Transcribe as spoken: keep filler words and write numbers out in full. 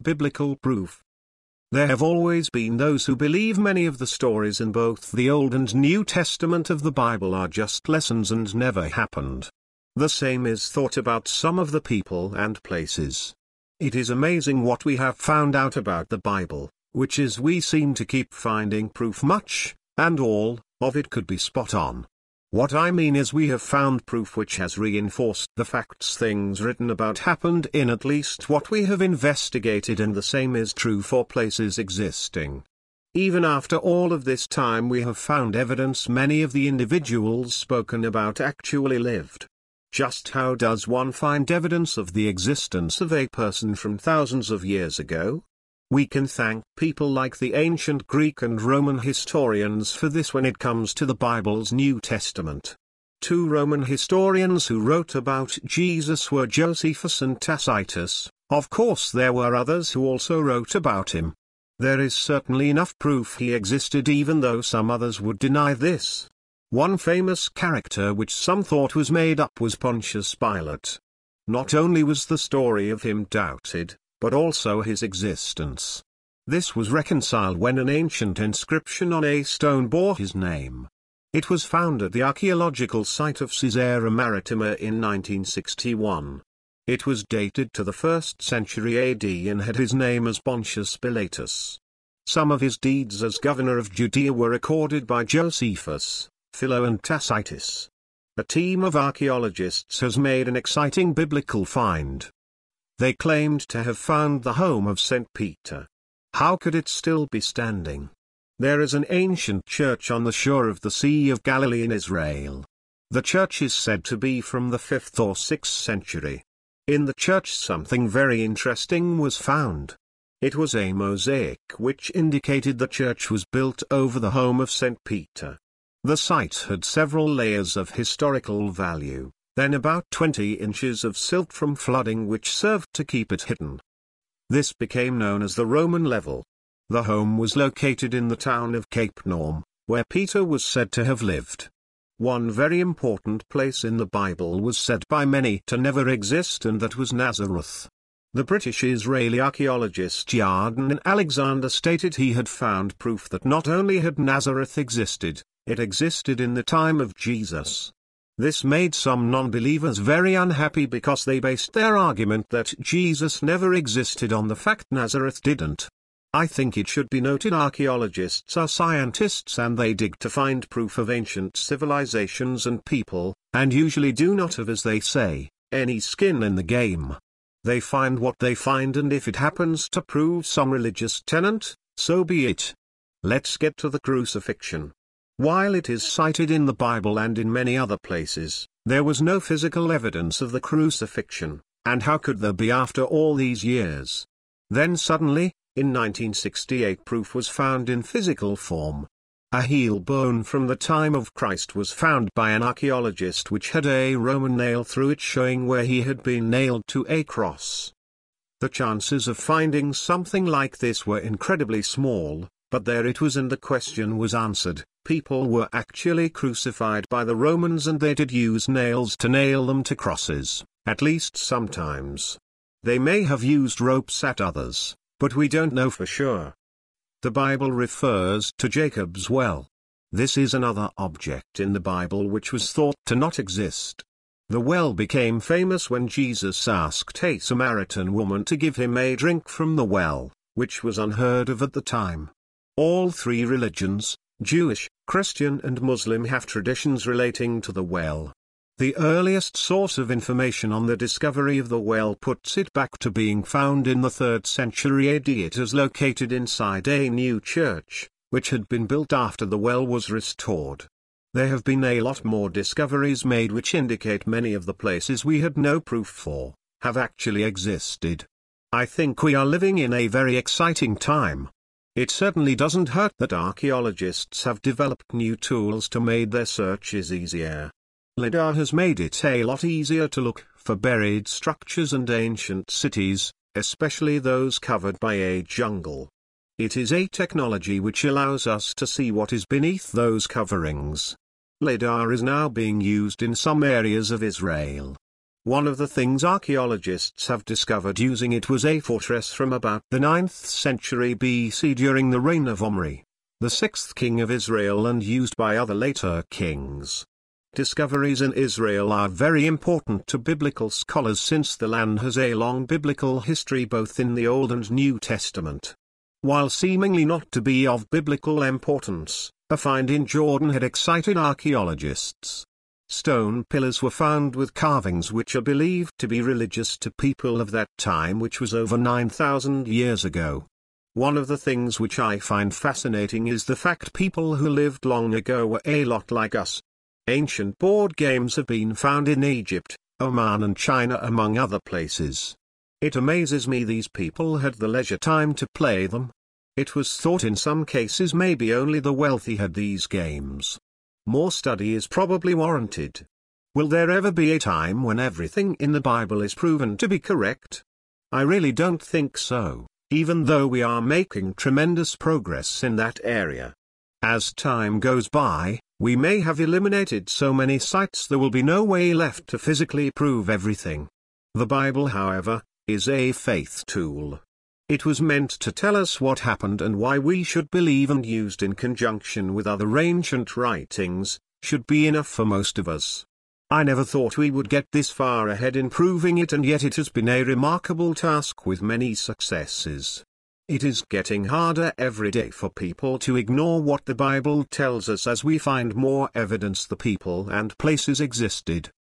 biblical proof. There have always been those who believe many of the stories in both the Old and New Testament of the Bible are just lessons and never happened. The same is thought about some of the people and places. It is amazing what we have found out about the Bible, which is we seem to keep finding proof much, and all of it could be spot on. What I mean is we have found proof which has reinforced the facts things written about happened in at least what we have investigated, and the same is true for places existing. Even after all of this time we have found evidence many of the individuals spoken about actually lived. Just how does one find evidence of the existence of a person from thousands of years ago? We can thank people like the ancient Greek and Roman historians for this when it comes to the Bible's New Testament. Two Roman historians who wrote about Jesus were Josephus and Tacitus. Of course there were others who also wrote about him. There is certainly enough proof he existed even though some others would deny this. One famous character which some thought was made up was Pontius Pilate. Not only was the story of him doubted, but also his existence. This was reconciled when an ancient inscription on a stone bore his name. It was found at the archaeological site of Caesarea Maritima in nineteen sixty-one. It was dated to the first century A D and had his name as Pontius Pilatus. Some of his deeds as governor of Judea were recorded by Josephus, Philo and Tacitus. A team of archaeologists has made an exciting biblical find. They claimed to have found the home of Saint Peter. How could it still be standing? There is an ancient church on the shore of the Sea of Galilee in Israel. The church is said to be from the fifth or sixth century. In the church something very interesting was found. It was a mosaic which indicated the church was built over the home of Saint Peter. The site had several layers of historical value, then about twenty inches of silt from flooding which served to keep it hidden. This became known as the Roman level. The home was located in the town of Capernaum, where Peter was said to have lived. One very important place in the Bible was said by many to never exist, and that was Nazareth. The British-Israeli archaeologist Yarden Alexander stated he had found proof that not only had Nazareth existed, it existed in the time of Jesus. This made some non-believers very unhappy because they based their argument that Jesus never existed on the fact Nazareth didn't. I think it should be noted archaeologists are scientists and they dig to find proof of ancient civilizations and people, and usually do not have, as they say, any skin in the game. They find what they find, and if it happens to prove some religious tenet, so be it. Let's get to the crucifixion. While it is cited in the Bible and in many other places, there was no physical evidence of the crucifixion, and how could there be after all these years? Then suddenly, in nineteen sixty-eight, proof was found in physical form. A heel bone from the time of Christ was found by an archaeologist which had a Roman nail through it showing where he had been nailed to a cross. The chances of finding something like this were incredibly small, but there it was, and the question was answered. People were actually crucified by the Romans, and they did use nails to nail them to crosses, at least sometimes. They may have used ropes at others, but we don't know for sure. The Bible refers to Jacob's well. This is another object in the Bible which was thought to not exist. The well became famous when Jesus asked a Samaritan woman to give him a drink from the well, which was unheard of at the time. All three religions, Jewish, Christian and Muslim, have traditions relating to the well. The earliest source of information on the discovery of the well puts it back to being found in the third century A D. It is located inside a new church, which had been built after the well was restored. There have been a lot more discoveries made which indicate many of the places we had no proof for, have actually existed. I think we are living in a very exciting time. It certainly doesn't hurt that archaeologists have developed new tools to make their searches easier. LiDAR has made it a lot easier to look for buried structures and ancient cities, especially those covered by a jungle. It is a technology which allows us to see what is beneath those coverings. LiDAR is now being used in some areas of Israel. One of the things archaeologists have discovered using it was a fortress from about the ninth century B C during the reign of Omri, the sixth king of Israel, and used by other later kings. Discoveries in Israel are very important to biblical scholars since the land has a long biblical history both in the Old and New Testament. While seemingly not to be of biblical importance, a find in Jordan had excited archaeologists. Stone pillars were found with carvings which are believed to be religious to people of that time, which was over nine thousand years ago. One of the things which I find fascinating is the fact people who lived long ago were a lot like us. Ancient board games have been found in Egypt, Oman and China among other places. It amazes me these people had the leisure time to play them. It was thought in some cases maybe only the wealthy had these games. More study is probably warranted. Will there ever be a time when everything in the Bible is proven to be correct? I really don't think so, even though we are making tremendous progress in that area. As time goes by, we may have eliminated so many sites there will be no way left to physically prove everything. The Bible, however, is a faith tool. It was meant to tell us what happened and why we should believe, and used in conjunction with other ancient writings, should be enough for most of us. I never thought we would get this far ahead in proving it, and yet it has been a remarkable task with many successes. It is getting harder every day for people to ignore what the Bible tells us as we find more evidence the people and places existed.